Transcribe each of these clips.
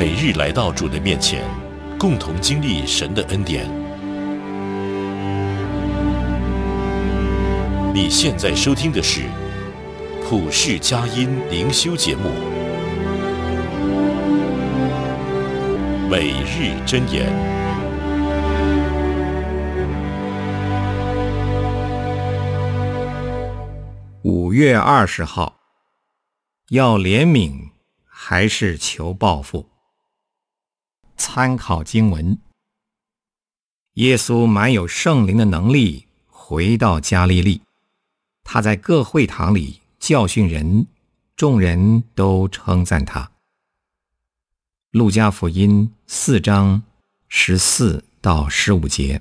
每日来到主的面前，共同经历神的恩典。你现在收听的是普世佳音灵修节目，每日箴言。 5月20号，要怜悯还是求报复？参考经文：耶稣满有圣灵的能力，回到加利利，他在各会堂里教训人，众人都称赞他。路加福音4章14到15节。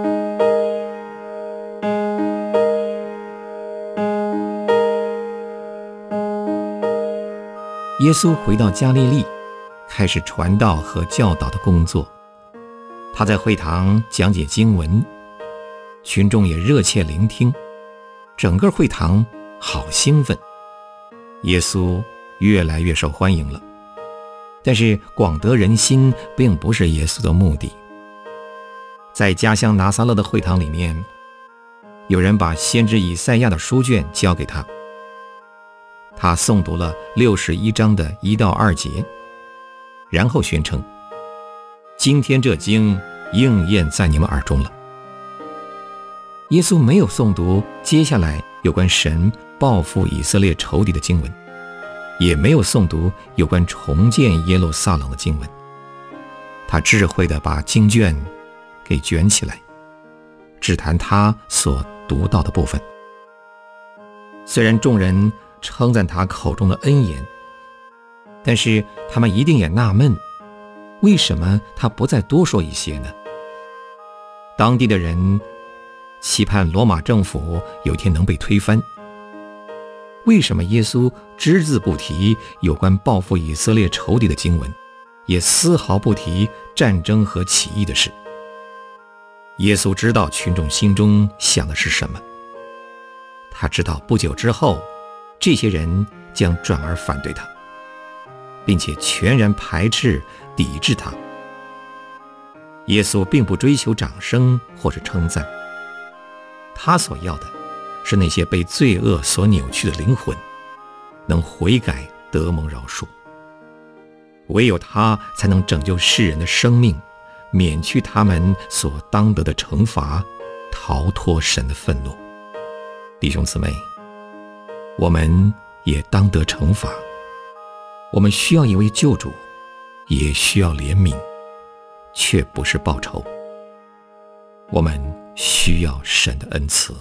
耶稣回到加利利，开始传道和教导的工作。他在会堂讲解经文，群众也热切聆听，整个会堂好兴奋。耶稣越来越受欢迎了，但是广得人心并不是耶稣的目的。在家乡拿撒勒的会堂里面，有人把先知以赛亚的书卷交给他，他诵读了61章的1到2节，然后宣称：今天这经应验在你们耳中了。耶稣没有诵读接下来有关神报复以色列仇敌的经文，也没有诵读有关重建耶路撒冷的经文。他智慧地把经卷给卷起来，只谈他所读到的部分。虽然众人称赞他口中的恩言，但是他们一定也纳闷，为什么他不再多说一些呢？当地的人期盼罗马政府有一天能被推翻，为什么耶稣只字不提有关报复以色列仇敌的经文，也丝毫不提战争和起义的事？耶稣知道群众心中想的是什么，他知道不久之后这些人将转而反对他，并且全然排斥抵制他。耶稣并不追求掌声或是称赞，他所要的是那些被罪恶所扭曲的灵魂能悔改得蒙饶恕。唯有他才能拯救世人的生命，免去他们所当得的惩罚，逃脱神的愤怒。弟兄姊妹，我们也当得惩罚，我们需要一位救主，也需要怜悯，却不是报仇。我们需要神的恩慈。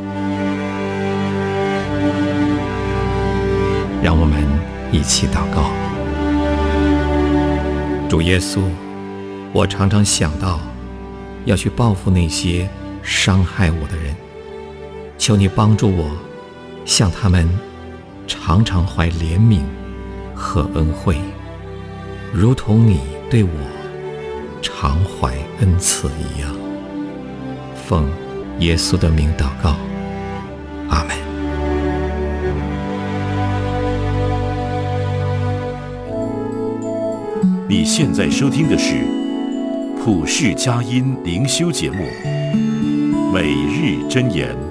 让我们一起祷告。主耶稣，我常常想到要去报复那些伤害我的人，求你帮助我向他们常常怀怜悯和恩惠，如同你对我常怀恩慈一样。奉耶稣的名祷告，阿们。 你现在收听的是普世佳音灵修节目，每日箴言。